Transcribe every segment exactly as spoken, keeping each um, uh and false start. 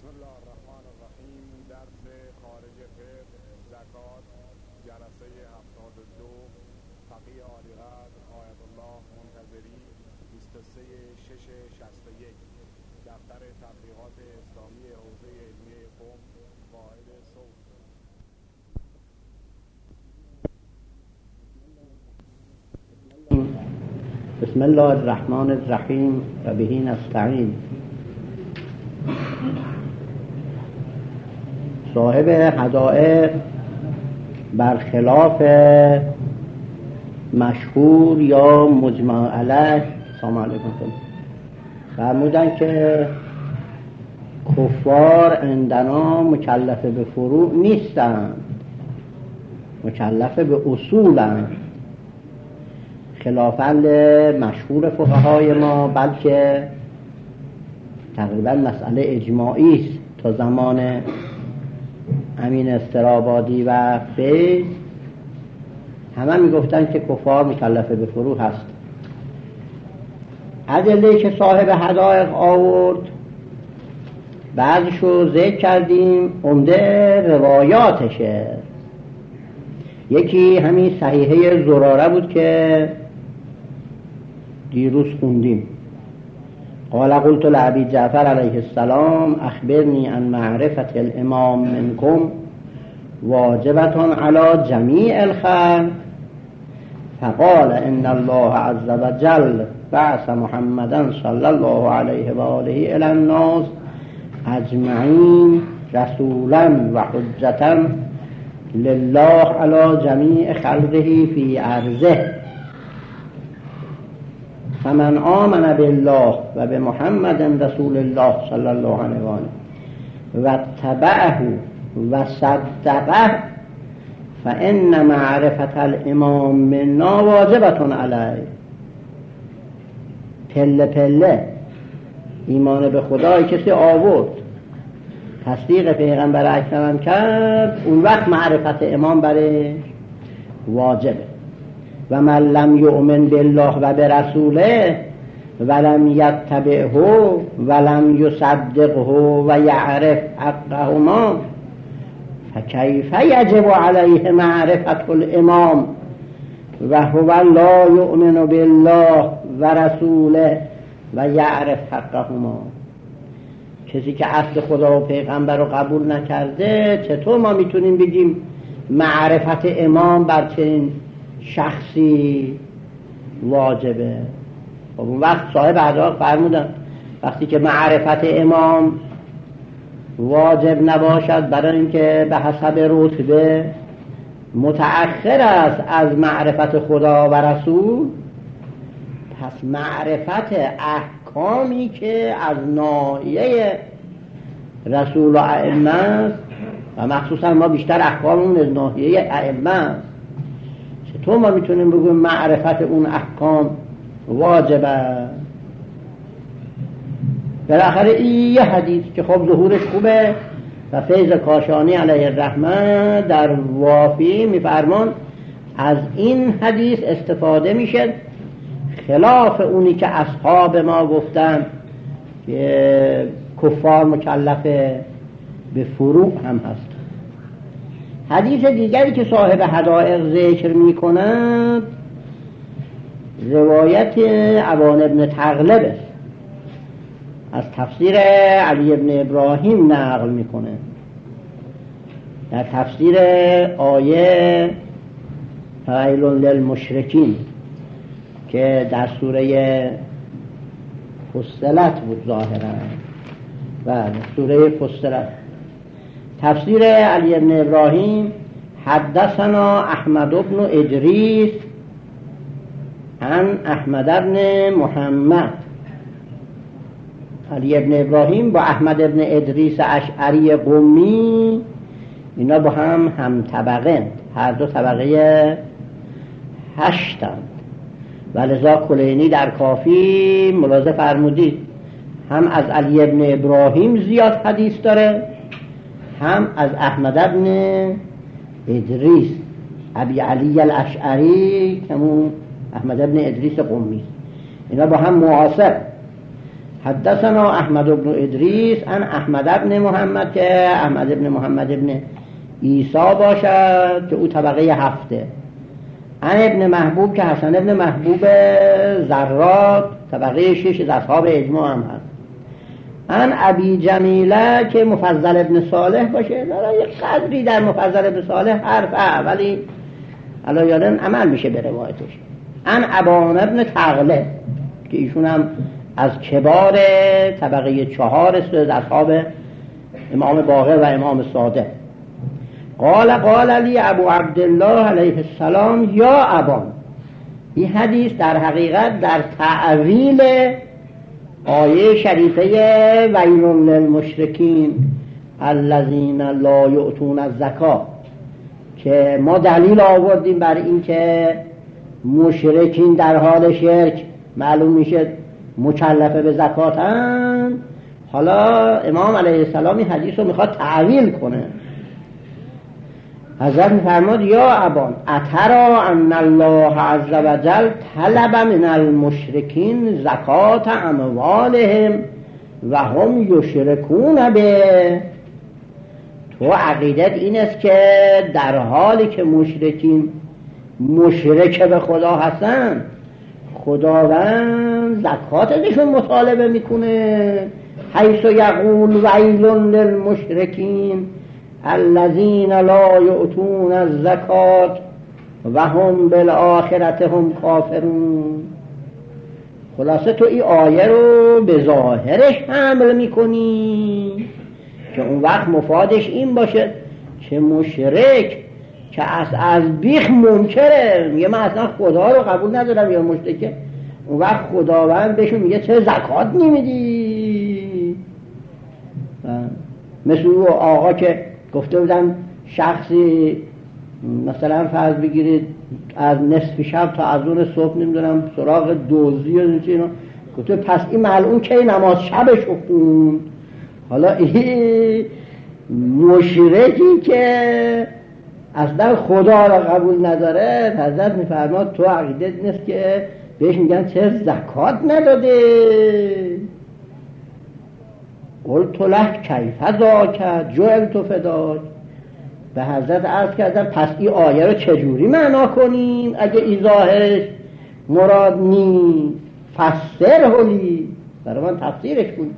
بسم الله الرحمن الرحیم. درس خارج فقه زکات، جلسه هفتاد و دو، فقیه عالیقدر آیت الله منتظری، بیست و سه شش شصت و یک، دفتر تبلیغات اسلامی حوزه علمیه قم، واحد صوت. بسم الله الرحمن الرحیم و به نستعین. صاحب حدائق برخلاف مشهور یا مجمع علیه سلام علیکم فرمودن که کفار عندنا مکلف به فروع نیستند، مکلف به اصولند، خلافاً مشهور فقهای ما، بلکه تقریبا مسئله اجماعی است. تا زمان امین استرابادی و فیض همه میگفتن که کفار مکلف به فروع هست. ادله که صاحب حدائق آورد بعضشو ذکر کردیم، عمده روایاتشه. یکی همین صحیحه زراره بود که دیروز خوندیم. قال قلت لأبي جعفر علیه السلام اخبرنی عن معرفت الامام منکم واجبة على جمیع الخلق فقال ان الله عز وجل بعث محمدا صلی الله علیه و آله الى الناس اجمعین رسولا و حجة لله علی جمیع خلقه فی ارضه فمن آمن بالله و بمحمد رسول الله صلی الله علیه و آله و تبعه و صدقه فان معرفت الامام منا واجبة علیه. پله پله ایمان به خدای کسی آورد، تصدیق پیغمبر اکرم کرد، اون وقت معرفت امام برای واجبه. و من لم یؤمن بالله و برسوله ولم یتبعه ولم یصدقه و یعرف حقهما فکیف یجب علیه معرفت الامام و هو لا یؤمن بالله و رسوله و یعرف حقهما. کسی که اصل خدا و پیغمبر رو قبول نکرده، چطور ما میتونیم بگیم معرفت امام بر چنین شخصی واجبه؟ خب اون وقت صاحب حدائق فرمودن وقتی که معرفت امام واجب نباشد برای اینکه به حسب رتبه متأخر است از معرفت خدا و رسول، پس معرفت احکامی که از ناحیه رسول و ائمه است و مخصوصا ما بیشتر احکاممون از ناحیه ائمه است، چطور ما میتونیم بگویم معرفت اون احکام واجبه؟ بالاخره این یه حدیث که خب ظهورش خوبه و فیض کاشانی علیه الرحمه در وافی میفرمان از این حدیث استفاده میشه، خلاف اونی که اصحاب ما گفتن که کفار مکلف به فروع هم هست. حدیث دیگری که صاحب حدائق ذکر میکند روایت عوان ابن تغلب است، از تفسیر علی ابن ابراهیم نقل میکنه. در تفسیر آیه فویل للمشرکین که در سوره فصلت بود ظاهرا، بله سوره فصلت، تفسیر علی ابن ابراهیم حدثنا احمد بن ادریس عن احمد بن محمد. علی ابن ابراهیم با احمد بن ادریس اشعری قمی اینا با هم هم طبقه، هر دو طبقه هشتند و لذا کلینی در کافی ملاحظه فرمودید هم از علی ابن ابراهیم زیاد حدیث داره، هم از احمد بن ادریس ابی علی الاشعری که احمد بن ادریس قمی، اینا با هم معاصر. حدثنا احمد بن ادریس ان احمد بن محمد که احمد بن محمد بن عیسی باشد که او طبقه هفته، ان ابن محبوب که حسن ابن محبوب زراد طبقه شش از اصحاب اجماع هم هست، ان ابی جمیله که مفضل ابن صالح باشه. داره یک قدری در مفضل ابن صالح حرفه ولی الان یادن عمل میشه به روایتش. ان ابان ابن تغله که ایشون هم از کبار طبقه چهار است از اصحاب امام باقر و امام صادق. قال قال علی ابو عبدالله علیه السلام یا ابان. این حدیث در حقیقت در تعویل آیه شریفه ویل للمشرکین الذین لا یؤتون الزکات که ما دلیل آوردیم بر این که مشرکین در حال شرک معلوم میشه مکلفه به زکاتن. حالا امام علیه السلام این حدیث رو میخواد تعویل کنه. حضرت میفرماد یا ابان اترا ان الله عز وجل طلب من المشرکین زکات اموالهم و هم یشرکون به. تو عقیدت این است که در حالی که مشرکین مشرک به خدا هستن خداوند زکات ازشون مطالبه میکنه. حیث یقول ویل للمشرکین الذین لا یؤتون الزکات و هم بالآخرة هم کافرون. خلاصه تو این آیه رو به ظاهرش حمل میکنی که اون وقت مفادش این باشه که مشرک که از از بیخ منکره میگه من اصلا خدا رو قبول ندارم یا مشرکه، اون وقت خداوند بهشون میگه چه زکات نمیدی. مثل او آقا که گفته بودن شخصی مثلا فرض بگیرید از نصف شب تا از اون صبح نمیدونم سراغ دوزی و اینا، گفته پس این ملعون که نماز شبش رو خوند. حالا این مشرکی که اصلا خدا را قبول نداره حضرت میفرماد تو عقیدت نیست که بهش میگن چه زکات نداده. قلت له کیف ذاک جعلت فداک. به حضرت عرض کردم پس این آیه رو چجوری معنا کنیم اگه این ظاهرش مراد نی فسر هلی برای من تفسیرش کن.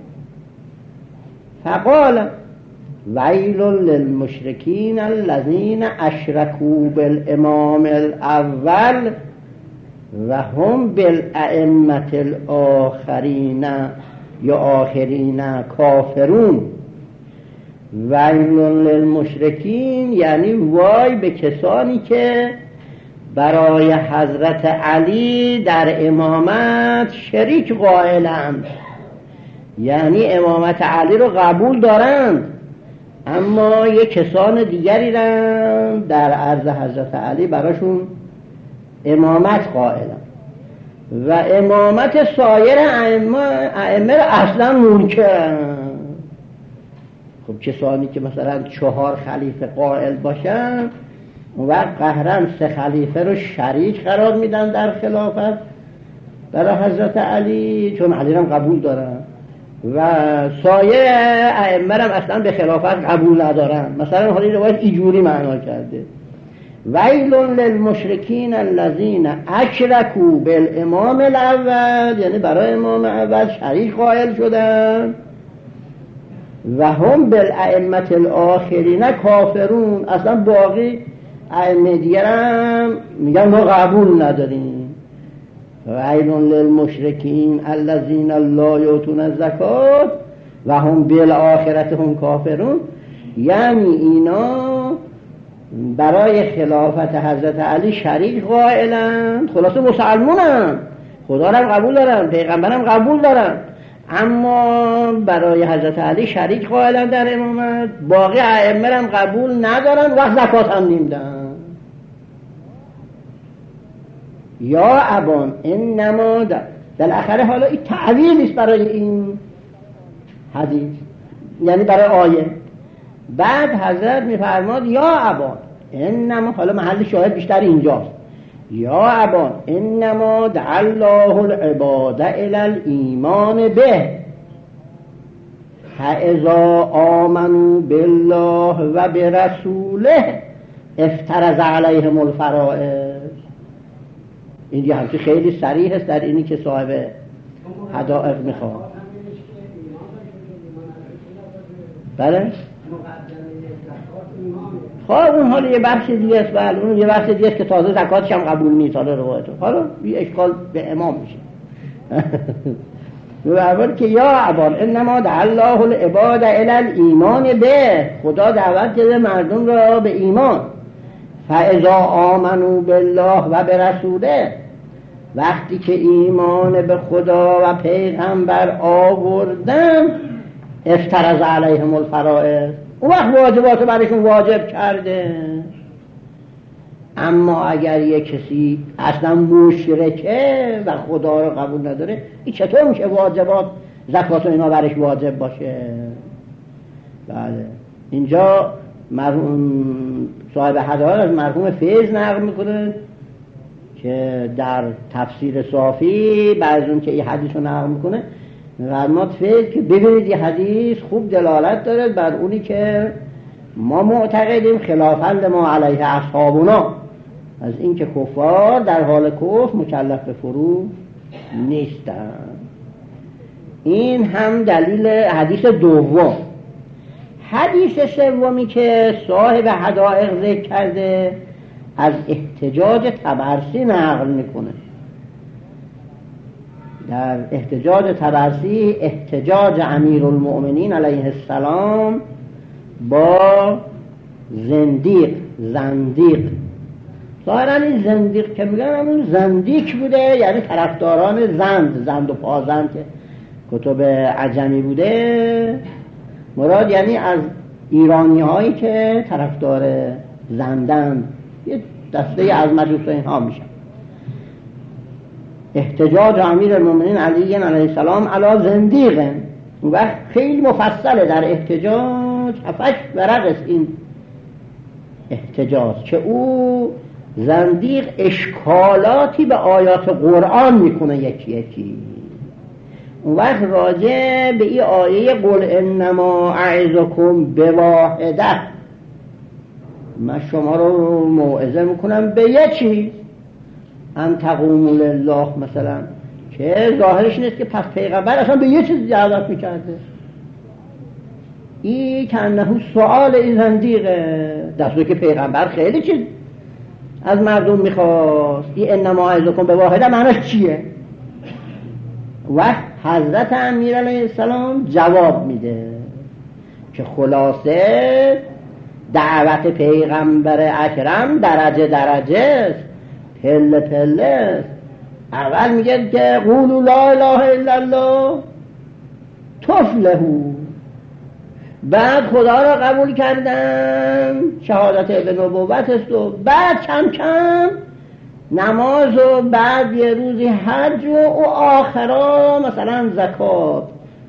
فقال ویل للمشرکین الذین اشرکوا بالامام الاول و هم بالائمه الاخرین یا آخرین کافرون. ویل للمشرکین یعنی وای به کسانی که برای حضرت علی در امامت شریک قائلند، یعنی امامت علی رو قبول دارند اما یک کسان دیگری رند در عرض حضرت علی براشون امامت قائلند و امامت سایر ائمه اصلا منکرند. خب کسانی که مثلا چهار خلیفه قائل باشن اون وقت قهرن سه خلیفه رو شریک قرار میدن در خلافت برای حضرت علی چون علی هم قبول دارن و سایر ائمه هم اصلا به خلافت قبول ندارن. مثلا حالی روایت اینجوری معنا کرده ویل للمشرکین الذین اشرکوا بالامام الاول، یعنی برای امام اول شریک قائل شدن و هم بالائمه الاخرین کافرون، اصلا باقی ائمه دیگر هم میگن ما قبول نداریم. ویل للمشرکین الذین لا یؤتون الزکات و هم بالآخرة هم کافرون، یعنی اینا برای خلافت حضرت علی شریک قائلند، خلاصه مسلمانند، خدا را قبول دارن، پیغمبرم قبول دارن، اما برای حضرت علی شریک قائلند در امامت، باقی ائمه هم قبول ندارن و زکات هم نمیدن. یا ابان انما در بالاخره حالا این تعویل است برای این حدیث، یعنی برای آیه. بعد حضرت میفرماد یا ابان انما، حالا محل شاهد بیشتر اینجاست، یا ابان انما دعا الله العباد الی الایمان به، فاذا آمنوا بالله و برسوله افترض علیهم الفرائض. این یه همچه خیلی صریح است در اینی که صاحب حدائق میخواد. بله خب اون حالا یه بخش دیگه است. بله اون یه بخش دیگه است که تازه زکاتش هم قبول نیست. حالا روایتون حالا یه اشکال به امام میشه. اول که یا عباد انما دعا الله العباد الی الایمان به، خدا دعوت کرده مردم را به ایمان. فاذا آمنوا بالله و برسوله، وقتی که ایمان به خدا و پیغمبر آوردن افترض علیهم الفرائض، اون وقت واجبات برشون واجب کرده. اما اگر یک کسی اصلا مشرکه و خدا رو قبول نداره، این چطور میشه واجبات زکات و اینا برش واجب باشه؟ بله اینجا مرحوم صاحب هدایق از مرحوم فیض نقل میکنه که در تفسیر صافی بعض اون که این حدیث رو نقل میکنه فرمود فیض که ببینید این حدیث خوب دلالت داره بر اونی که ما معتقدیم خلافند ما علیه اصحابنا، از این که کفار در حال کفر مکلف به فروج نیستن. این هم دلیل حدیث دوم. حدیث سومی که صاحب حدائق ذکر کرده از احتجاج طبرسی نقل میکنه. در احتجاج طبرسی احتجاج امیرالمؤمنین علیه السلام با زندیق زندیق ظاهرا این زندیق که میگن همون زندیق بوده، یعنی طرفداران زند زند و پازند که کتب عجمی بوده، مراد یعنی از ایرانی هایی که طرفدار زندن، یه دسته از مجوس اینها میشن. احتجاج امیر المؤمنین علی علیه السلام علی زندیق و خیلی مفصله در احتجاج، هفتش ورق است این احتجاج که او زندیق اشکالاتی به آیات قرآن میکنه یکی یکی. اون وقت راجع به این آیه قل انما اعظکم بواحده، من شما رو موعظه میکنم به یه چیز، ان تقوموا لله مثلا، که ظاهرش نیست که پس پیغمبر اصلا به یه چیز دعوت میکرده. این که انه سؤال این زندیقه، دستور که پیغمبر خیلی چیز از مردم میخواست. این انما اعظکم بواحده معناش چیه؟ و حضرت امیر علیه السلام جواب میده که خلاصه دعوت پیغمبر اکرم درجه درجه است، پله پله است. اول میگه که قولوا لا اله الا الله تفلحوا، بعد خدا را قبول کردن شهادت به نبوت است، و بعد کم کم نماز و بعد یه روزی حج و, و آخرا مثلا زکات.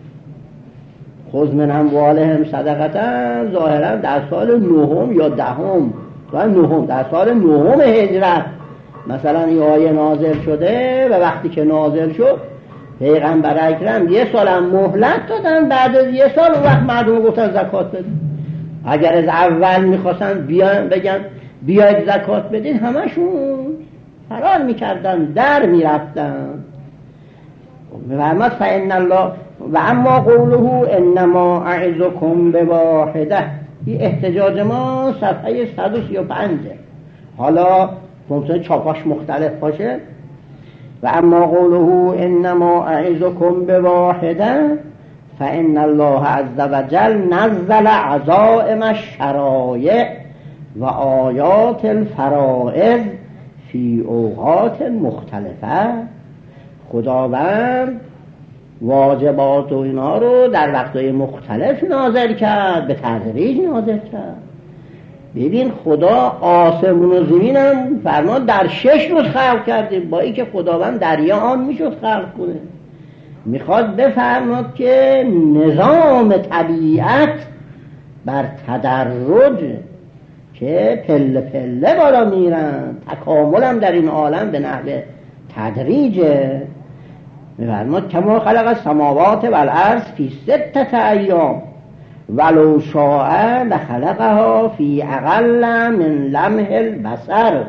خذ من اموالهم صدقه، ظاهرا در سال نهم یا دهم و نهم در سال نهم هجرت مثلا این آیه نازل شده، و وقتی که نازل شد پیغمبر اکرم یه سال هم مهلت دادن، بعد از یه سال اون وقت مردم گفتن زکات بدین. اگر از اول میخواستن بیان بگن بیاید زکات بدین، همشون فرار میکردن، در میرفتن. فرمود فإن الله و اما قوله انما اعظکم بواحده، این احتجاج ما صفحه صد و سی و پنج. حالا ممکنه چاپاش مختلف باشه. و اما قوله انما اعظکم بواحده فإن الله عز وجل نزل عزائم الشرایع و آیات الفرائض فی اوقات مختلفه. خداوند واجبات و اینا رو در وقتهای مختلف نازل کرد، به تدریج نازل کرد. ببین خدا آسمون و زمین هم فرماد در شش روز خلق کردیم، با این که خداوند دریا آن میشد خلق کنه. میخواد بفرماد که نظام طبیعت بر تدرج که پله پله بالا میرن، تکامل هم در این عالم به نحو تدریجه. می‌فرماد کما خلق السماوات والارض فی ستة ایام ولو شاء لخلقها فی اقل من لمح البصر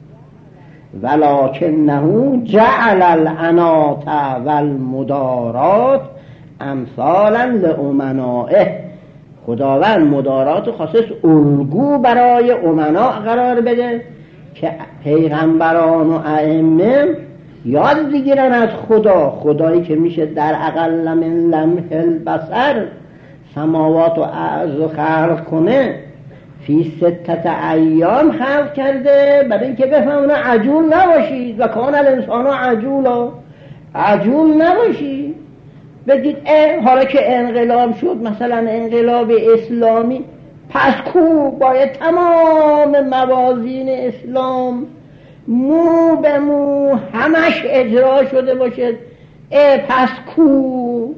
ولکنه جعل الانات والمدارات امثالا لامنائه. خداوند مدارات خاصش الگو برای امنا قرار بده که پیغمبران و ائمه یاد بگیرن از خدا، خدایی که میشه در اقل من لمح البصر سماوات و ارض خلق کنه. فی ستت ایام خلق کرده برای اینکه بفهمونه عجول نباشید و کان الانسان عجولا، عجول نباشید. بگید اه حالا که انقلاب شد مثلا انقلاب اسلامی، پس کو باید تمام موازین اسلام مو به مو همش اجرا شده باشه. اه پس کو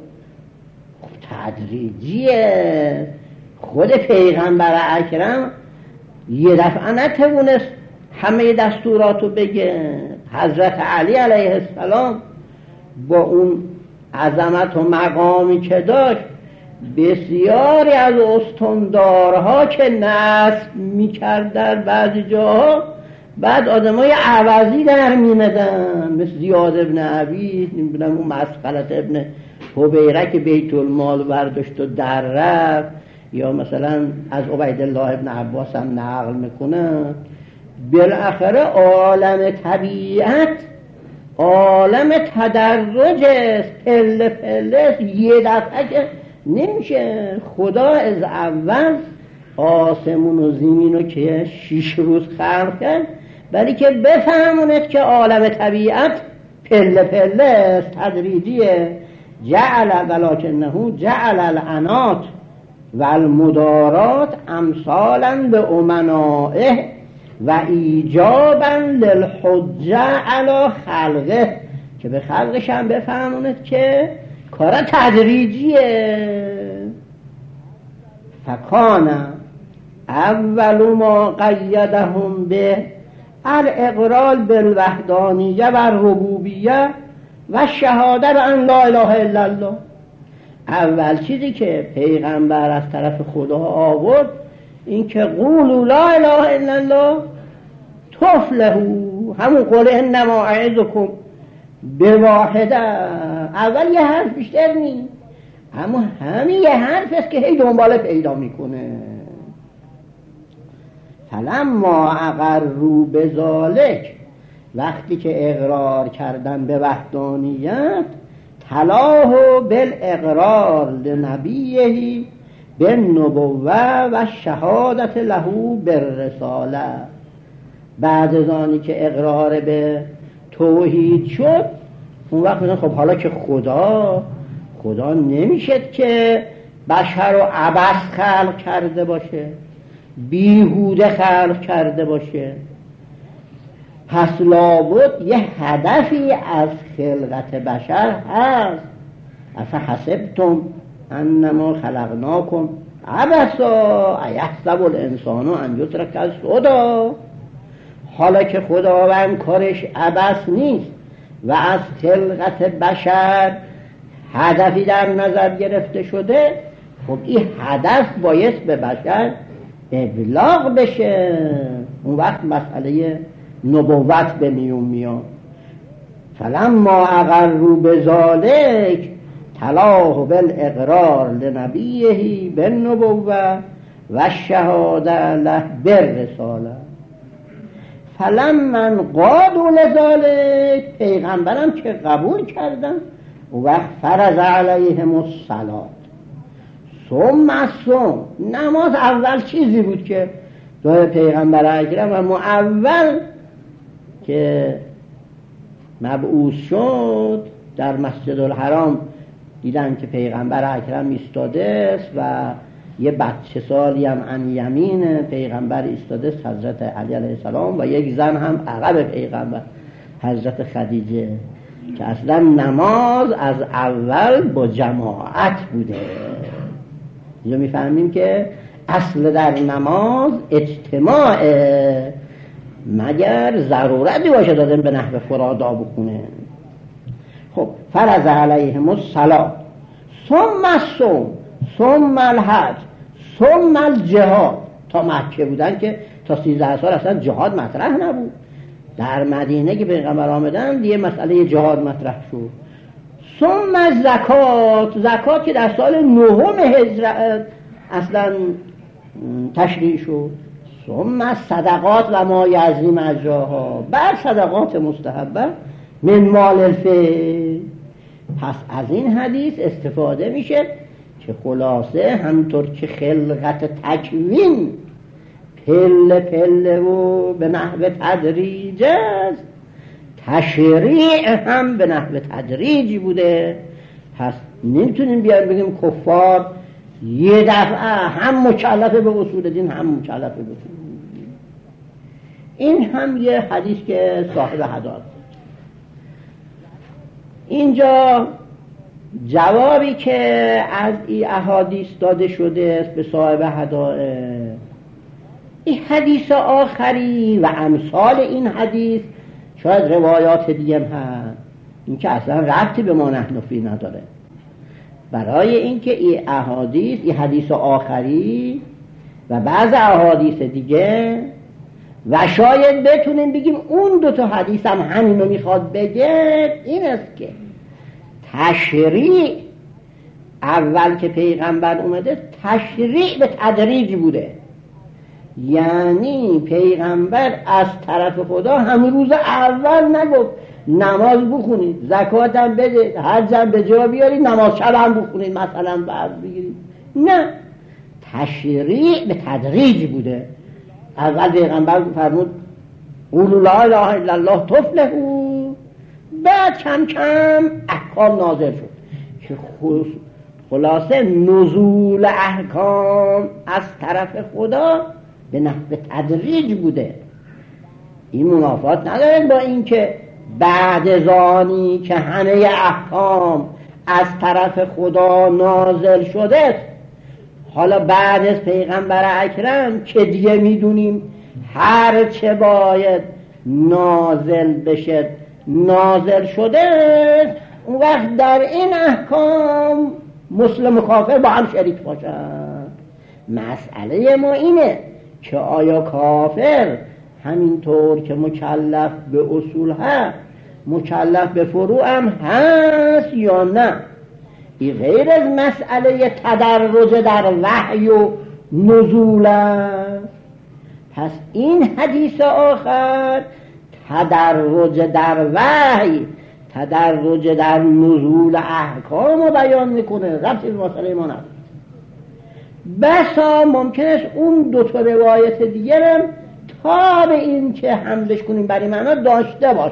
تدریجیه. خود پیغمبر اکرم یه دفعه نتونست همه دستوراتو بگه. حضرت علی علیه السلام با اون عظمت و مقامی که داشت بسیاری از استندارها که نصب میکرد در بعضی جاها بعد آدمای عوضی در میمدن، مثل زیاد ابن عبید، نمیدونم اون مسخلت ابن حبیره که بیت المال برداشت و در رفت، یا مثلا از عبیدالله ابن عباس هم نقل میکنه. بالاخره عالم طبیعت عالم تدرج است، پله پله است، یه دفعه که نمیشه. خدا از اول آسمون و زمین رو که شیش روز خلق کرد ولی که بفهمونید که عالم طبیعت پله پله است، تدریجیه. جعل ولکنه جعل الانات والمدارات امثالا به امنائه و ایجابا للحجه علی خلقه، که به خلقش هم بفهمونید که کار تدریجیه. فکان اول ما قیدهم به الاقرار بالوحدانیه و الربوبیه و شهاده ان لا اله الا الله. اول چیزی که پیغمبر از طرف خدا آورد این که قولوا لا اله الا الله تفلحوا، همون قول انما اعظکم بواحده. اول یه حرف بیشتر نیست، اما همین یه حرف است که هی دنبال پیدا میکنه. فلما اقروا بذالک، وقتی که اقرار کردن به وحدانیت، تلاه بالاقرار لنبیه بالنبوه و شهادت له بالرساله. بعد از آنی که اقرار به توحید شد، اون وقت میگن خب حالا که خدا خدا نمیشد که بشر رو عبث خلق کرده باشه، بیهوده خلق کرده باشه، پس لابد یه هدفی از خلقت بشر هست. اصلا حسبتم انما خلقناکم عبثا ایحسب الانسان ان یترک سدی. حالا که خداوند کارش عبث نیست و از خلقت بشر هدفی در نظر گرفته شده، خب این هدف باید به بشر ابلاغ بشه. اون وقت مسئله نبوت به میون میاد. فلما اقروا بذالک تلاه بالاقرار لنبیه بالنبوه و شهاده له بالرساله. فلما قالوا لذالک، پیغمبرم که قبول کردن، و وقت فرض علیهم الصلاة ثم الصوم. نماز اول چیزی بود که دو پیغمبر اکرم و اول که مبعوث شد در مسجد الحرام دیدن که پیغمبر اکرم ایستاده است و یه بچه سالی هم عن یمین پیغمبر ایستاده است، حضرت علی علیه السلام، و یک زن هم عقب پیغمبر، حضرت خدیجه، که اصلا نماز از اول با جماعت بوده. یا میفهمیم که اصل در نماز اجتماعه، مگر ضرورتی باشه دادن به نحو فرادا بخونه. خب فرض علیهم الصلاة ثم الصوم ثم الحج ثم الجهاد. تا مکه بودن که تا سیزده سال اصلا جهاد مطرح نبود. در مدینه که پیغمبر آمدن دیگه مسئله جهاد مطرح شد. ثم زکات، زکات که در سال نهم هجرت اصلا تشریع شد. ثم صدقات و ما یعظم اجرها، بعد صدقات مستحبه من مال الفیل. پس از این حدیث استفاده میشه که خلاصه همطور که خلقت تکوین پله پله و به نحو تدریج است، تشریع هم به نحو تدریج بوده. پس نمیتونیم بیان بگیم کفار یه دفعه هم مکلفه به اصول دین هم مکلفه به اصول دین. این هم یه حدیث که صاحب هدایت. اینجا جوابی که از این احادیث داده شده است به صاحب هدایت، این حدیث آخری و امثال این حدیث شاید روایات دیگه هم هست، این که اصلا ربطی به ما نحن فی نداره. برای اینکه این احادیث، این حدیث آخری و بعض احادیث دیگه و شاید بتونیم بگیم اون دو تا حدیث هم همینو میخواد بگه، این است که تشریع اول که پیغمبر اومده تشریع به تدریج بوده. یعنی پیغمبر از طرف خدا همون روز اول نگفت نماز بخونید، زکات هم بدید، حج هم به جا بیارید، نماز شب هم بخونید مثلا بعد بگیرید. نه، تشریع به تدریج بوده. اول پیغمبر فرمود قولوا لا اله الا الله تفلحوا، بعد کم کم احکام نازل شد که خلاصه نزول احکام از طرف خدا به نحو تدریج بوده. این منافات نداره با این که بعد زانی که همه احکام از طرف خدا نازل شده، حالا بعد از پیغمبر اکرم که دیگه میدونیم هر چه باید نازل بشه نازل شده، اون وقت در این احکام مسلم و کافر با هم شریک باشن. مسئله ما اینه که آیا کافر همینطور که مکلف به اصول هست مکلف به فروع هم هست یا نه؟ این غیر از مسئله تدرج در وحی و نزول است. پس این حدیث آخر تدرج در وحی، تدرج در نزول احکام رو بیان میکنه، ربطی به مسئله ما نداره. بسا ممکن است اون دو تا روایت دیگر هم تا به این که حملش کنیم برای معنا داشته باشه.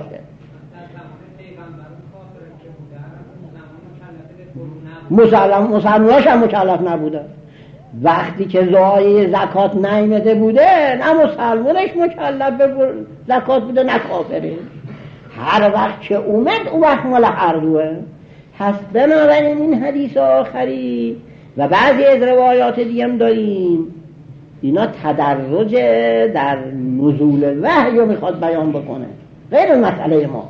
مسلم مسلماناش هم مکلف نبوده. وقتی که زای زکات نیامده بوده نه مسلمانش مکلف به زکات بوده نه کافره. هر وقت که اومد اون وقت مال هر دوه. پس بنابراین این حدیث آخری و بعضی از روایات دیگه هم داریم، اینا تدرج در نزول وحی رو میخواد بیان بکنه، غیر مسئله ما.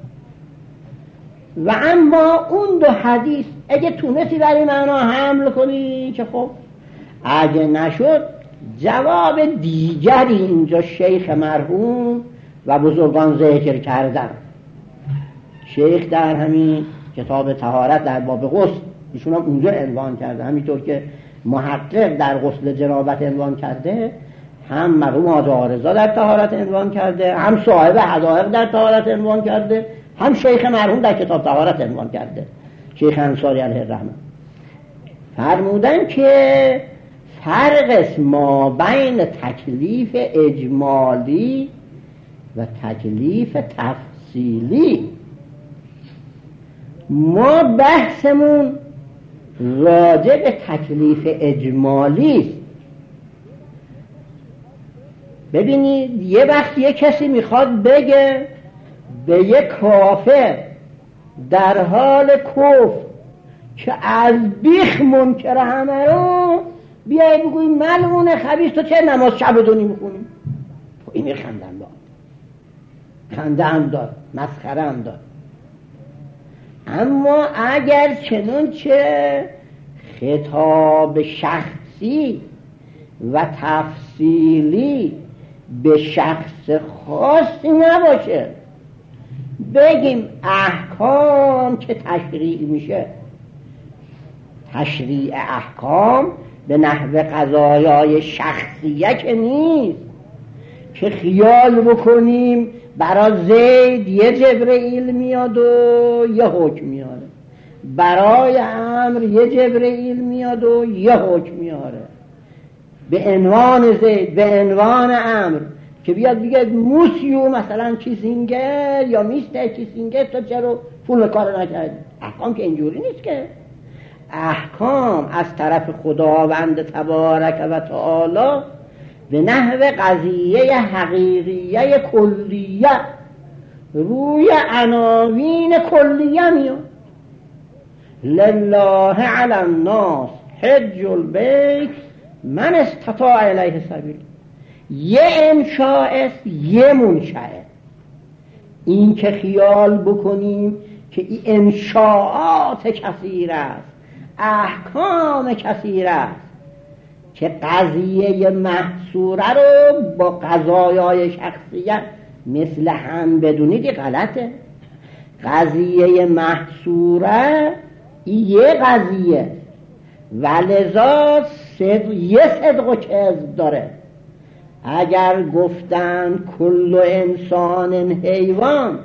و اما اون دو حدیث اگه تونستی برای معنا حمل کنی که خب، اگه نشد جواب دیگری اینجا شیخ مرحوم و بزرگان ذکر کردن. شیخ در همین کتاب طهارت در باب غسل ایشون هم اونجا عنوان کرده، همینطور که محقق در غسل جنابت عنوان کرده، هم مرحوم حاج آقا رضا در طهارت عنوان کرده، هم صاحب حدائق در طهارت عنوان کرده، هم شیخ مرحوم در کتاب طهارت عنوان کرده، شیخ انصاری علیه الرحمه. فرمودن که فرق است ما بین تکلیف اجمالی و تکلیف تفصیلی. ما بحثمون راجع به تکلیف اجمالی است. ببینید یه وقت یه کسی میخواد بگه به یه کافر در حال کفر که از بیخ منکر همه رو بیایی بگوی ملعون خبیث تو چه نماز شب دو نمیخونی؟ این خندن داد، خنده هم داد، مسخره هم داد. اما اگر چنانچه خطاب شخصی و تفصیلی به شخص خاصی نباشه، بگیم احکام که تشریع میشه، تشریع احکام به نحو قضایای شخصیه که نیست که خیال بکنیم برای زید یه جبرئیل میاد و یه حکم میاره، برای امر یه جبرئیل میاد و یه حکم میاره، به عنوان زید به عنوان امر که بیاد بگه موسیو مثلا کیسینگر یا میستر کیسینگر تو چرا پول کار نکردی. احکام که اینجوری نیست که. احکام از طرف خداوند تبارک و تعالی به نحو قضیه حقیقیه کلیه روی عناوین کلیه میاد. لله علی الناس حج البیت من استطاع الیه سبیل. یه انشاء است یه منشأ. این که خیال بکنیم که این انشاءات کثیر است، احکام کثیر است، که قضیه محصوره رو با قضایای شخصیت مثل هم بدونید غلطه. قضیه محصوره یه قضیه ولذا صدق یه صدق و کذب داره. اگر گفتن کل انسان حیوان،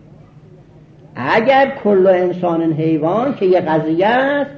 اگر کل انسان حیوان که یه قضیه است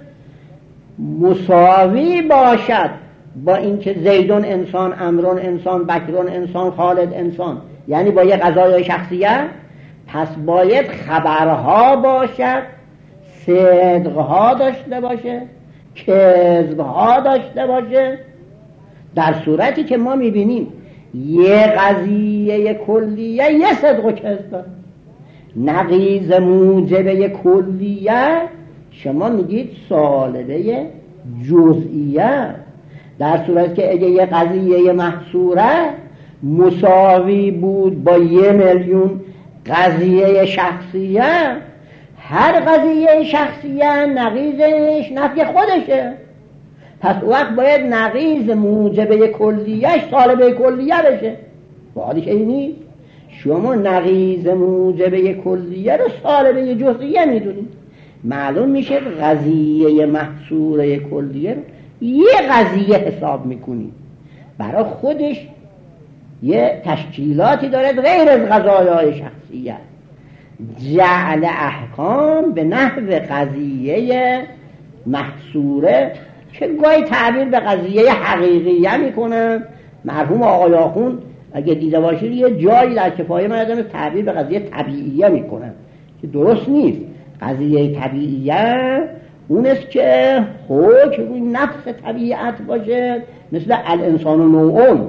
مساوی باشد با اینکه زیدون انسان، امرون انسان، بکرون انسان، خالد انسان، یعنی با یه قضایای شخصیه، پس باید خبرها باشد، صدقها داشته باشه، کذبها داشته باشه. در صورتی که ما میبینیم یه قضیه کلیه یه صدق و کذب داره، نقیض موجبه کلیه شما میگید سالبه جزئیه. در صورتی که اگه یه قضیه محصوره مساوی بود با یه میلیون قضیه شخصیه، هر قضیه شخصیه نقیضش نفی خودشه، پس وقت باید نقیض موجبه کلیهش سالبه کلیه بشه. بعدش اینی شما نقیض موجبه کلیه رو سالبه جزئیه میدونید، معلوم میشه قضیه محصوره کلیه رو یه قضیه حساب میکنید، برای خودش یه تشکیلاتی دارد غیر از قضایای شخصیه. جعل احکام به نحو قضیه محصوره که گاهی تعبیر به قضیه حقیقیه میکنن. مرحوم آقای آخوند اگه دیده باشید یه جایی در کفایه مردم تعبیر به قضیه طبیعیه میکنن که درست نیست. قضیه طبیعیه اون است که حکم روی نفس طبیعت باشه، مثل الانسان و نوعون.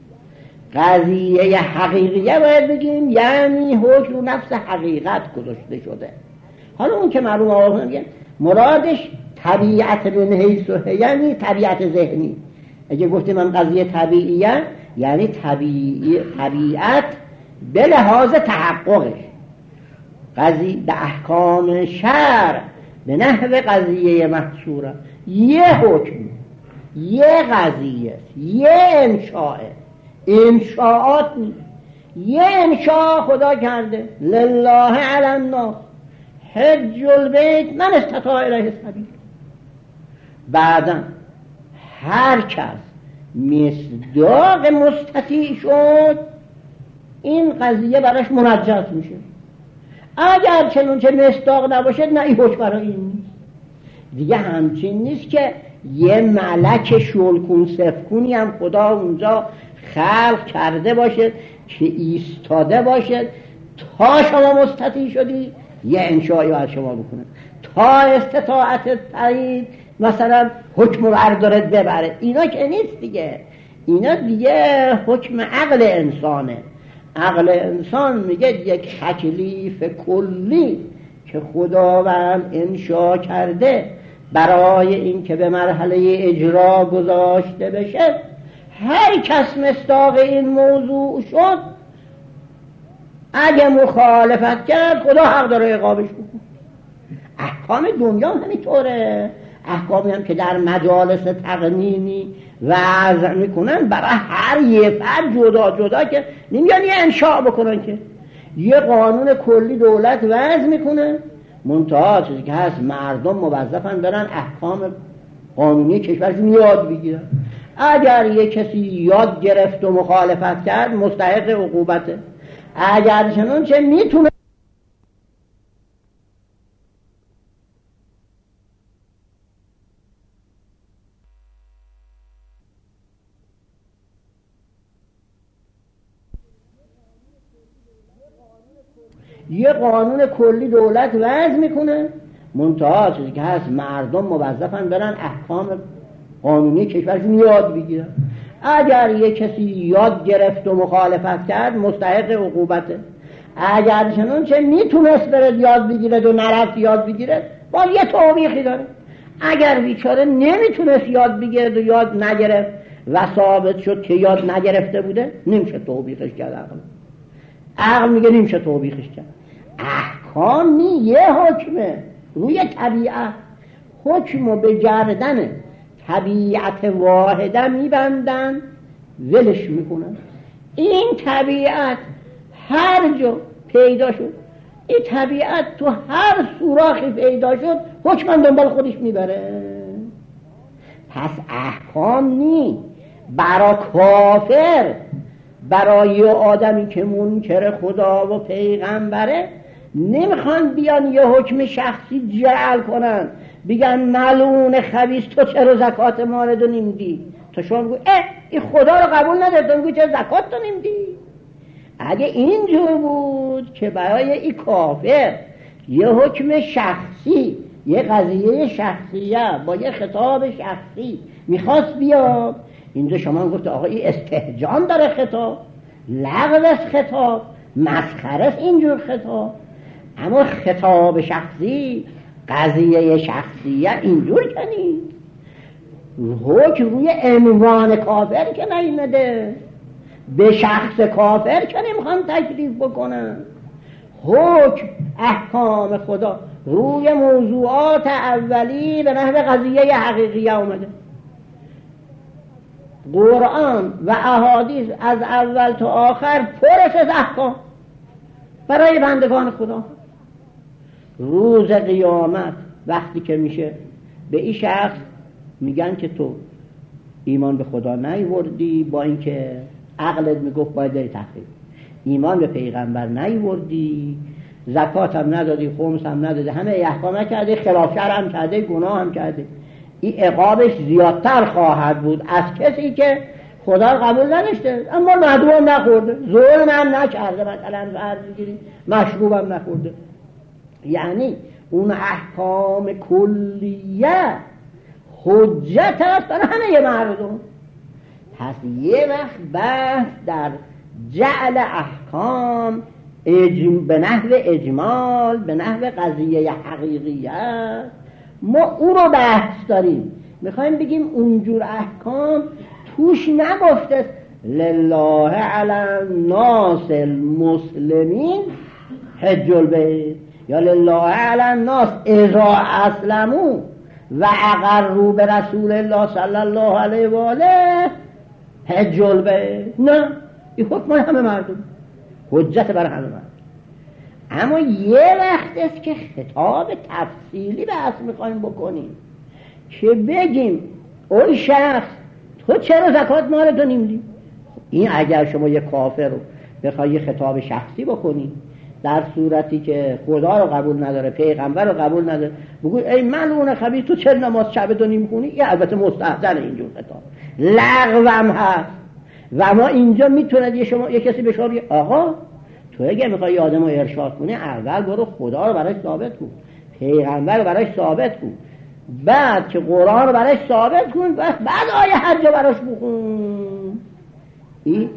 قضیه حقیقیه باید بگیم یعنی حکم رو نفس حقیقت گذاشته شده. حالا اون که معلوم آقا میگه مرادش طبیعت به حیث و یعنی طبیعت ذهنی. اگه گفتیم من قضیه طبیعیه یعنی طبیعی طبیعت به لحاظ تحققش. قضیه به احکام شرع به نحو قضیه محصوره یه حکم، یه قضیه، یه انشاء، انشاءات نیست، یه انشاء خدا کرده لله علی الناس حج البیت من استطاع الیه سبیل. بعدا هر کس مصداق مستطیع شد این قضیه براش منجز میشه. اگر چنانچه مصداق نباشه نه این حکم برای این نیست. دیگه همچین نیست که یه ملک شلکون سفکونی هم خدا اونجا خلق کرده باشه که ایستاده باشه تا شما مستطیع شدی یه انشایی بر شما بکنه، تا استطاعت تایید مثلا حکم رو بردارد ببره. اینا که نیست دیگه، اینا دیگه حکم عقل انسانه. عقل انسان میگه یک تکلیف کلی که خداوند انشا کرده برای این که به مرحله اجرا گذاشته بشه، هر کس مصداق این موضوع شد اگه مخالفت کرد خدا حق داره عقابش بکنه. احکام دنیا همینطوره، احکامی هم که در مجالس تقنینی وضع میکنن برای هر یه فرد جدا جدا که نمیان یه انشاء بکنن، که یه قانون کلی دولت وضع میکنه، منتها چیزی که هست مردم موظفن برن احکام قانونی کشورشون یاد بگیرن. اگر یه کسی یاد گرفت و مخالفت کرد مستحق عقوبته، اگر چنانچه میتونه یه قانون کلی دولت وضع میکنه، منتها چیزی که هست مردم موظفن برن احکام قانونی کشورشون یاد بگیرن. اگر یه کسی یاد گرفت و مخالفت کرد مستحق عقوبته، اگر چنانچه میتونست بره یاد بگیرد و نرفت یاد بگیرد با یه توبیخی داره. اگر بیچاره نمیتونست یاد بگیرد و یاد نگرفت و ثابت شد که یاد نگرفته بوده، نمیشه توبیخش کرد. عقل عقل میگه نمیشه توبیخش کرد. احکام نی یه حکمه روی طبیعت، حکمو به گردن طبیعت واحده میبندن ولش میکنن. این طبیعت هر جا پیدا شد، این طبیعت تو هر سوراخی پیدا شد حکم دنبال خودش میبره. پس احکام نی برای کافر، برای آدمی که منکر خدا و پیغمبره نمیخوان بیان یه حکم شخصی جعل کنن، بگن ملعون خبیث تو چرا زکات مالتو نمیدی؟ تو شما بگو اه این خدا رو قبول نداری، تو میگو چرا زکات تو نمیدی؟ اگه اینجور بود که برای این کافر یه حکم شخصی، یه قضیه شخصیه با یه خطاب شخصی میخواست بیاد، اینجا شما گفت آقا این استهجان داره خطاب، لغو است خطاب، مسخره است اینجور خطاب. اما خطاب شخصی، قضیه شخصیه اینجور کنی، حکم روی عنوان کافر که نیمده، به شخص کافر که نمیخوان تکلیف بکنن. حکم احکام خدا روی موضوعات اولی به نحو قضیه حقیقیه اومده. قرآن و احادیث از اول تا آخر پرش از احکام برای بندگان خدا. روز قیامت وقتی که میشه به این شخص میگن که تو ایمان به خدا نیوردی، با اینکه عقلت میگفت باید داری تحقیق، ایمان به پیغمبر نیوردی، زکات هم ندادی، خمس هم ندادی، همه احکام نکردی، خلاف شرع هم کردی، گناه هم کردی. این عقابش زیادتر خواهد بود از کسی که خدا قبول نداشته اما مدعو نخورده، ظلم هم نکرده، مثلا فرض بگیرید مشروب هم نخورده. یعنی اون احکام کلیه حجت است برای همه مردم. پس یه وقت بحث در جعل احکام اجم... به نحو اجمال، به نحو قضیه حقیقیت، ما او رو بحث داریم. میخوایم بگیم اونجور احکام توش نگفته لله علی الناس المسلمین حج البیت، یا لله علی الناس اذا اسلموا و اقروا به رسول الله صلی الله علیه و آله حج البیت. نه، این حکم همه مردم، حجت برای همه مردم. اما یه وقت است که خطاب تفصیلی بحث میخوایم بکنیم که بگیم اون شخص تو چرا زکات مالتو نمیدی؟ این اگر شما یه کافر رو بخوای یه خطاب شخصی بکنی در صورتی که خدا رو قبول نداره، پیغمبر رو قبول نداره، بگو ای ملعون خبیث تو چرا نماز شب تو نمیخونی؟ این البته مستحسن اینجور خطاب، لغو هم هست. و ما اینجا میتونه یه شما یه کسی به شما بگه آقا تو اگه میخوای یه آدم رو ارشاد کنی اول برو خدا رو براش ثابت کن، پیغمبر رو براش ثابت کن، بعد که قرآن رو براش ثابت کن، بعد آیه حج رو براش بخون. این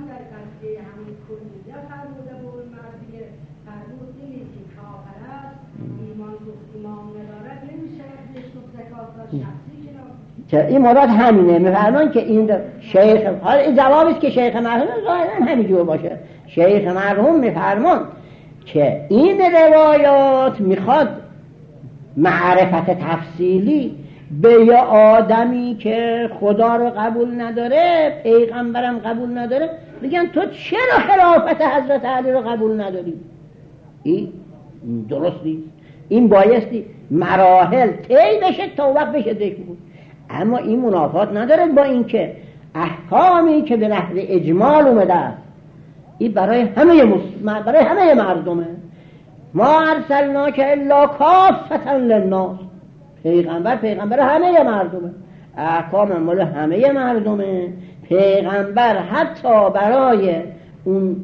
که این مراد همینه. میفرمان که این شیخ، حالا این جوابیست که شیخ مرحوم ظاهرا همینجور باشه. شیخ مرحوم میفرمان که این روایات میخواد معرفت تفصیلی به یه آدمی که خدا رو قبول نداره، پیغمبرم قبول نداره، بگن تو چرا خلافت حضرت علی رو قبول نداری؟ این درست نیست. این بایستی مراحل طی بشه تا وقت بشه ذکر بود. اما این منافات نداره با این که احکامی که به نحو اجمال اومده است این برای همه مسلمان، برای همه مردمه. ما ارسلناک الا کافة للناس، پیغمبر پیغمبر همه مردمه، احکام مال همه مردمه. پیغمبر حتی برای اون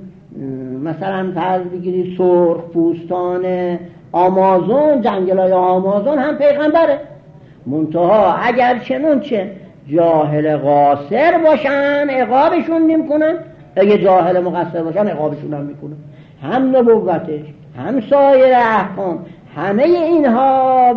مثلا فرض بگیری سرخ پوستان آمازون، جنگلای آمازون هم پیغمبره. منتها اگر چنونچه جاهل قاصر باشن عقابشون نمیکنن، اگه جاهل مقصر باشن عقابشون هم میکنن. هم نبوتش هم سایر احکام همه اینها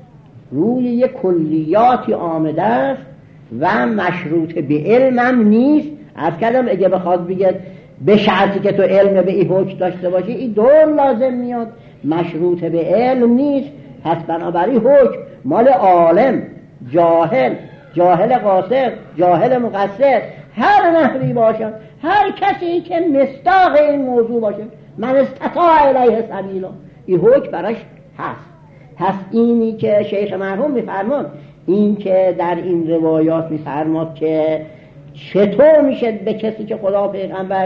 روی یک کلیاتی آمده است و مشروط به علم هم نیست. از کلم اگه بخواد بگه به شرطی که تو علم به این حکم داشته باشی، این دور لازم میاد، مشروط به علم نیست. پس بنابراین حکم مال عالم، جاهل، جاهل قاصر، جاهل مقصر، هر نحوی باشد، هر کسی که مصداق این موضوع باشه، من استطاع الیه سبیلا، این حکم براش هست. پس اینی که شیخ مرحوم میفرماد، این که در این روایات میفرماد که چطور میشه به کسی که خدا پیغمبر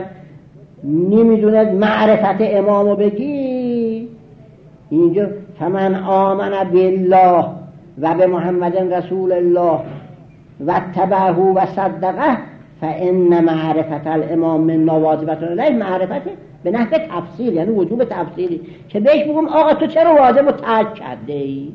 نمیدونه معرفت امامو بگی، اینجا فمن آمن بالله و به محمد رسول الله و تبعه و صدقه فان معرفت الامام من واجبت علیه، معرفت به نحو تفسیر، یعنی وجوب تفسیری، که بهش بگم آقا تو چرا واجب رو ترک کرده ای؟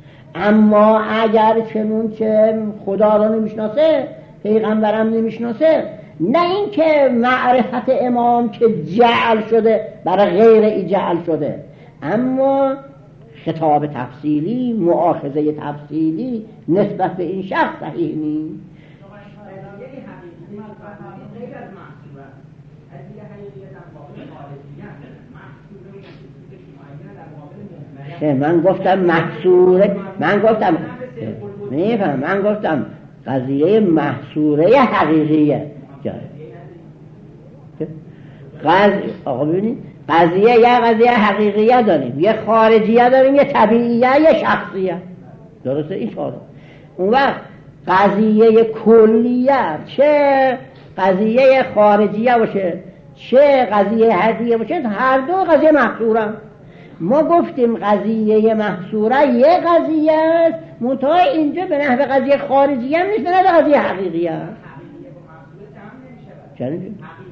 اما اگر چنون که خدا رو نمیشناسه، پیغمبرم نمیشناسه، نه این که معرفت امام که جعل شده برای غیر ای جعل شده، اما خطاب تفصیلی، مؤاخذه تفصیلی نسبت به این شخص صحیح نیست. من گفتم محصوره، من گفتم میفهم، من گفتم قضیه محصوره حقیقیه. قضیه آقا ببینید، قضیه یه قضیه حقیقیه داریم، یه خارجیه داریم، یه طبیعیه، یه شخصیه، درسته؟ این شاره. اون وقت قضیه کلیه، چه قضیه خارجیه باشه چه قضیه حقیقیه باشه، هر دو قضیه محصوره. ما گفتیم قضیه محصوره یه قضیه است، منتها اینجا به نحو قضیه خارجیه هم نیست، به نحو قضیه حقیقیه است. چرا اینجا؟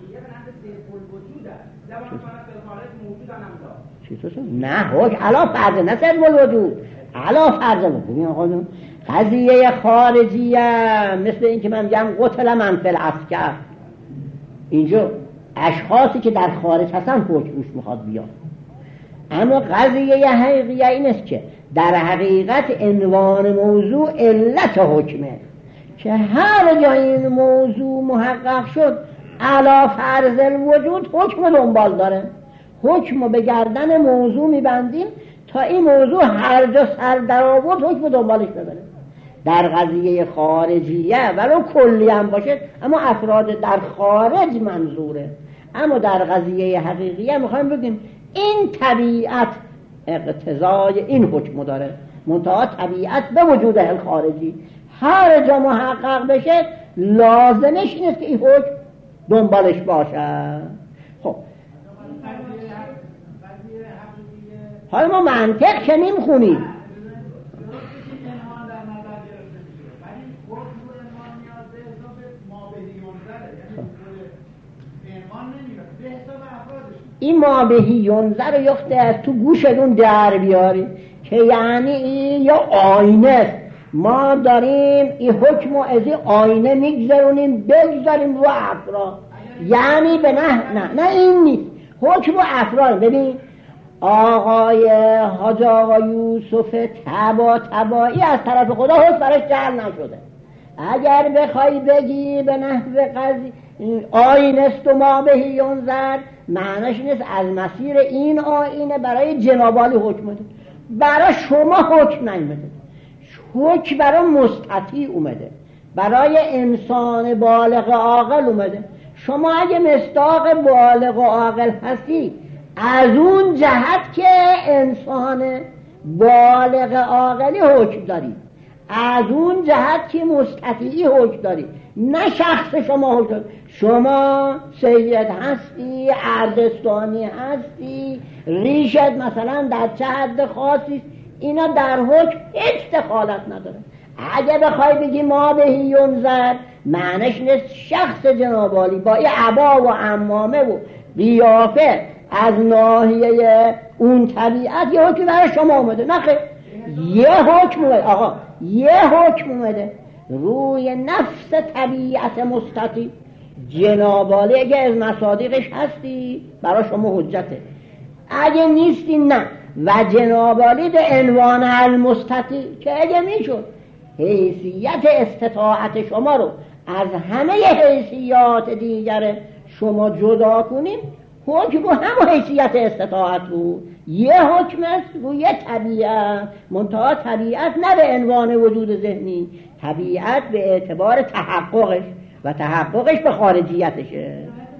نه حکم علا فرض، نه صرف الوجود، علا فرض. ببین آقا قضیه خارجیه مثل این که من میگم قتل من فی العسکر، اینجا اشخاصی که در خارج هستن حکم روش میخواد بیاد. اما قضیه حقیقیه این است که در حقیقت عنوان موضوع علت حکمه، که هر جا این موضوع محقق شد علا فرض الوجود حکم دنبال داره. حکم به گردن موضوع میبندیم تا این موضوع هر جا سر در آورد حکم دنبالش ببره. در قضیه خارجیه ولو کلی هم باشه اما افراد در خارج منظوره. اما در قضیه حقیقیه میخوایم بگیم این طبیعت اقتضای این حکم داره، منتها طبیعت به وجود خارجی هر جا محقق بشه لازمش این است که این حکم دنبالش باشه. خب حالا ما منطق که نمیخونیم، این ما بهی ینظر رو یخته از تو گوشتون در بیاری که یعنی این یا آینه است. ما داریم این حکم و از این آینه میگذارونیم بگذاریم رو افراد، یعنی به نه نه نه این نیست. حکم و افراد، ببین آقای حاج آقا یوسف تبا تبایی از طرف خدا حکم براش جعل نشده. اگر بخوای بگی به نحو قضی آینه است و ما بهی ینظر، معنیش نیست از مسیر این آینه برای جنابالی حکم ده. برای شما حکم نیومده، حکم برای مستطیع اومده، برای انسان بالغ عاقل اومده. شما اگه مصداق بالغ و عاقل هستی از اون جهت که انسان بالغ عاقلی حکم داری، از اون جهت که مستطیعی حکم داری، نه شخص شما حکم داری. شما سید هستی، اردستانی هستی، ریشت مثلا در چه حد خاصی، اینا در حکم هیچ دخالت نداره. اگه بخوای بگی ما به ینظر، معنیش نیست شخص جناب عالی با این عبا و عمامه و قیافه از ناحیه اون طبیعت یه حکم برای شما اومده. نه خیر، یه حکم اومده آقا، یه حکم اومده روی نفس طبیعت مستطیع. جناب عالی اگه از مصادیقش هستی برای شما حجته، اگه نیستی نه. و جناب عالی به عنوان المستطیع که اگه میشد حیثیت استطاعت شما رو از همه حیثیات دیگر شما جدا کنیم، حکم رو همه حیثیت استطاعت رو یه حکم است روی طبیعت، منتها طبیعت نه به عنوان وجود ذهنی، طبیعت به اعتبار تحققش و تحققش به خارجیتشه.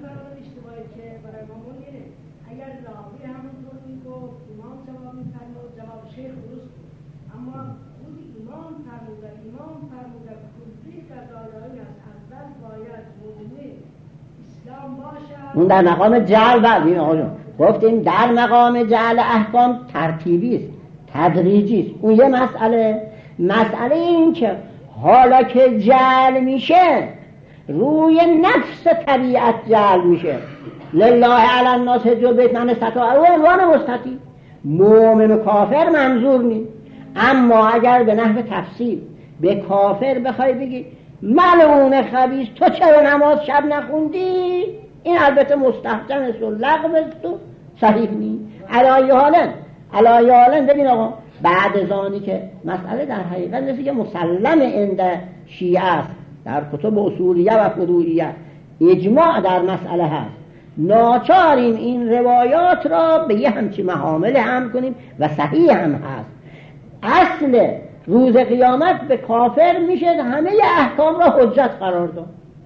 اون در مقام جعل بعدیم آقایون گفتیم در مقام جعل احکام ترتیبی است، تدریجی است. اون یه مسئله مسئله این که حالا که جعل میشه روی نفس طبیعت جعل میشه. لله علی الناس حج البیت من استطاع، او عنوان مستطیع، مؤمن و کافر منظور نیست. اما اگر به نحو تفصیل به کافر بخوای بگی ملعون خبیث تو چرا نماز شب نخوندی، این البته مستحسن است و لغو است و صحیح نیست. علای حالن علای حالن ببین آقا، بعد از آنی که مسئله در حقیقت مثل که مسلم عند شیعه است، در کتب اصولیه و فروعیه اجماع در مسئله هست، ناچاریم این روایات را به یه همچی محامل هم کنیم و صحیح هم هست. اصل روز قیامت به کافر میشه همه احکام را حجت قرار داد.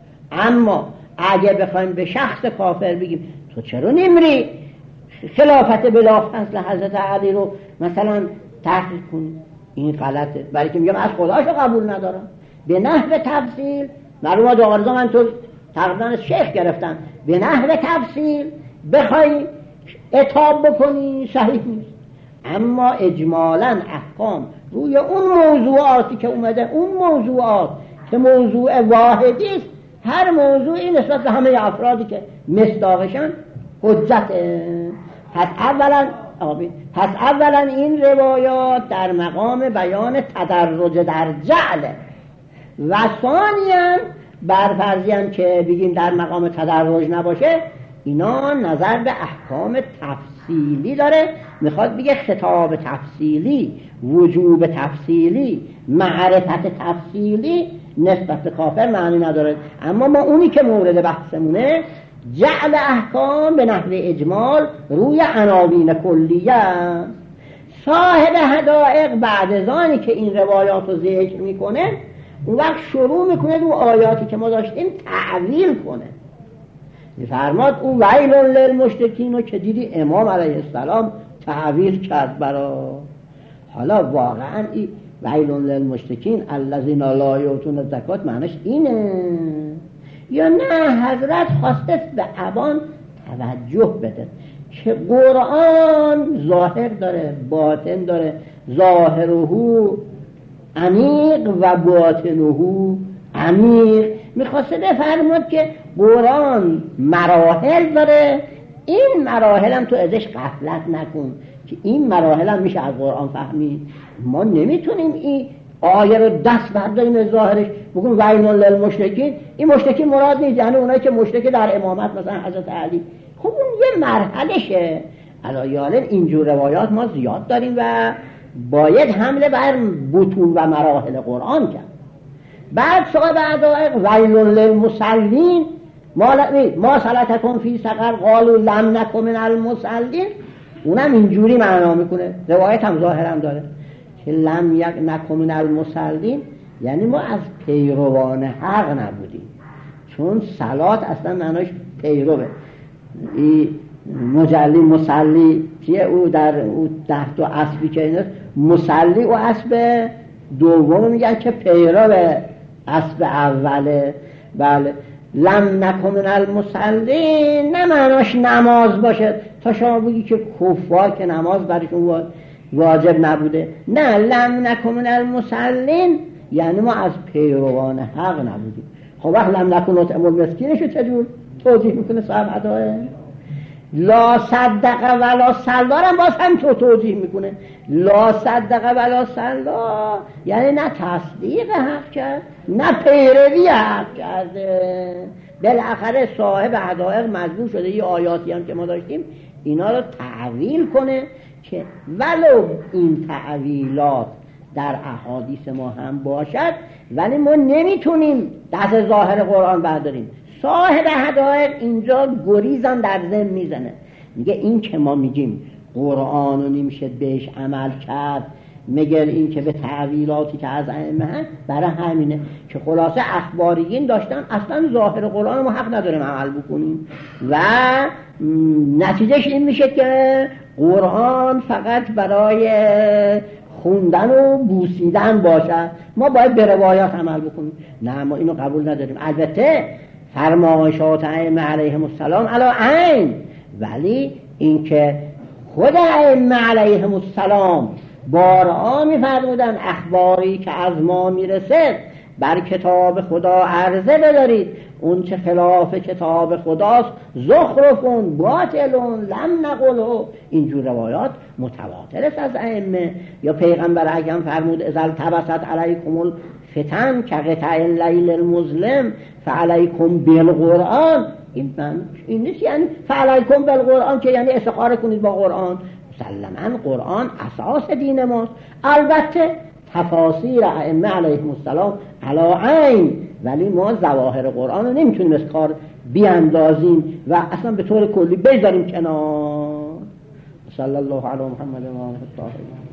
اما اگه بخوایم به شخص کافر بگیم تو چرا نمیری خلافت بلا فصل حضرت علی رو مثلا تحقیق کنی، این غلطه، برای که میگم از خداشو قبول ندارم. به نحو تفصیل معلومات آقارزا من تو تقریبا شیخ گرفتن، به نحو تفصیل بخوای عتاب بکنی صحیح نیست. اما اجمالاً احکام روی اون موضوعاتی که اومده، اون موضوعات که موضوع واحدی است، هر موضوعی نسبت به همه افرادی که مصداقشن حجته. پس اولا آمین پس اولا این روایات در مقام بیان تدرج در جعل، و ثانیاً بر فرضی هم که بگیم در مقام تدرج نباشه، اینا نظر به احکام تفصیلی داره، میخواد بگه خطاب تفصیلی، وجوب تفصیلی، معرفت تفصیلی نسبت به کافر معنی نداره. اما ما اونی که مورد بحثمونه جعل احکام به نحو اجمال روی عناوین کلیه. صاحب حدائق بعد از آنی که این روایات رو ذکر میکنه، اون وقت شروع میکنه رو آیاتی که ما داشتیم تعویل کنه. میفرماد اون ویل للمشرکین رو که دیدی امام علیه السلام تعویل کرد برا. حالا واقعا این ویل للمشرکین الذین لا یؤتون الزکات معنیش اینه یا نه حضرت خواسته به عوام توجه بده که قرآن ظاهر داره باطن داره، ظاهره عمیق و باطنه عمیق. میخواسته بفرماد که قرآن مراحل داره، این مراحل هم تو ازش غفلت نکن که این مراحل هم میشه از قرآن فهمید. ما نمیتونیم این آیه رو دست برداریم از ظاهرش بگیم ویل للمشرکین. این مشرکین مراد نیست، یعنی اونایی که مشرک در امامت مثلا حضرت علی، خب اون یه مرحله شه. علایالن اینجور روایات ما زیاد داریم و باید حمله بر بطون و مراحل قرآن کرد. بعد صاحب حدائق ویل للمصلین ما ما صلاتکم فی سقر قالوا لم نکن من المصلین، اونم اینجوری معنا میکنه، روایت هم ظاهر هم داره که لم یک نکن من المصلین، یعنی ما از پیروان حق نبودیم، چون صلات اصلا معناش پیروه. این مجلی مصلی چیه؟ او در او ده تا اسبی که اینه مصلی و اسب دوم میگن که پیرو اسب اوله. بله لم نکن من المصلین نه معناش نماز باشه، تا شما بگی که کفار که نماز برشون واجب نبوده. نه، لم نکن من المصلین یعنی ما از پیروان حق نبودیم. خب وقت لم نکن نطعم المسکینشو چجور توضیح میکنه صاحب عطایه؟ لا صدق ولا صلا هم باز هم تو توضیح میکنه. لا صدق ولا صلا یعنی نه تصدیق حق کرد نه پیروی حق کرده. بالاخره صاحب حقایق مجبور شده یه آیاتی هم که ما داشتیم اینا رو تعویل کنه که ولو این تعویلات در احادیث ما هم باشد ولی ما نمیتونیم دست ظاهر قرآن برداریم. صاحب حقایق اینجا گریزم در ذهن میزنه، میگه این که ما میگیم قرآن رو نمیشه بهش عمل کرد مگر این که به تعویلاتی که از ائمه هست، برای همینه که خلاصه اخباریین داشتن اصلا ظاهر قرآن ما حق نداریم عمل بکنیم و نتیجهش این میشه که قرآن فقط برای خوندن و بوسیدن باشد، ما باید به روایات عمل بکنیم. نه، ما اینو قبول نداریم. البته فرمایشات ائمه علیهم السلام علی عین، ولی اینکه خود ائمه علیهم السلام بارها می‌فرمودن اخباری که از ما میرسد بر کتاب خدا عرضه بدارید، اون چه خلاف کتاب خداست زخرفون باطلون لم نقله. اینجور روایات متواتر است از ائمه. یا پیغمبر اکرم فرمود اذا التبست علیکم الفتن کقطع اللیل المظلم فعلیکم بالقرآن. این من این نیست یعنی فعلیکم بالقرآن که یعنی استخاره کنید با قرآن. مسلماً قرآن اساس دین ماست. البته تفاسیر ائمه علیهم السلام علی عین، ولی ما ظواهر قرآن رو نمیتونیم از کار بیاندازیم و اصلا به طور کلی بذاریم کنار. صلی الله علی محمد و آله الطاهرین.